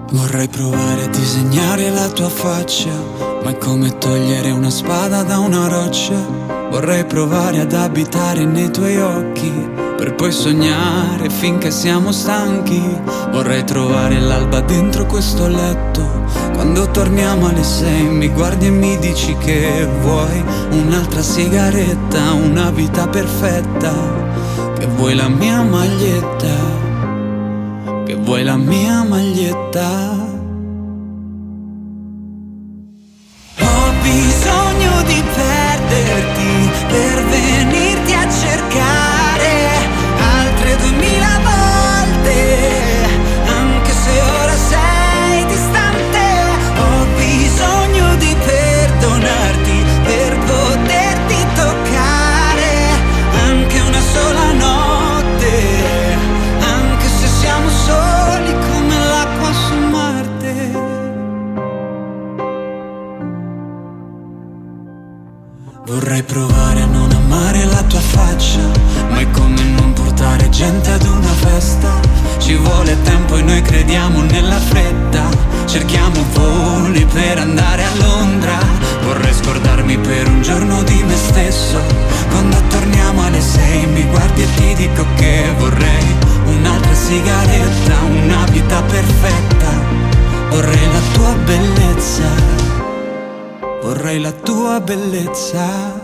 Vorrei provare a disegnare la tua faccia, ma è come togliere una spada da una roccia. Vorrei provare ad abitare nei tuoi occhi, per poi sognare finché siamo stanchi. Vorrei trovare l'alba dentro questo letto. Quando torniamo alle 6 mi guardi e mi dici che vuoi un'altra sigaretta, una vita perfetta, che vuoi la mia maglietta, che vuoi la mia maglietta. Ho bisogno di perderti per venirti a cercare altre 2000 volte, anche se ora sei distante. Ho bisogno di perdonarti per poterti toccare anche una sola notte, anche se siamo soli come l'acqua su Marte. Vorrei provare a non amare la tua faccia, ma è come non portare gente ad una festa. Ci vuole tempo e noi crediamo nella fretta, cerchiamo voli per andare a Londra. Vorrei scordarmi per un giorno di me stesso. Quando torniamo alle 6 mi guardi e ti dico che vorrei un'altra sigaretta, una vita perfetta. Vorrei la tua bellezza, vorrei la tua bellezza.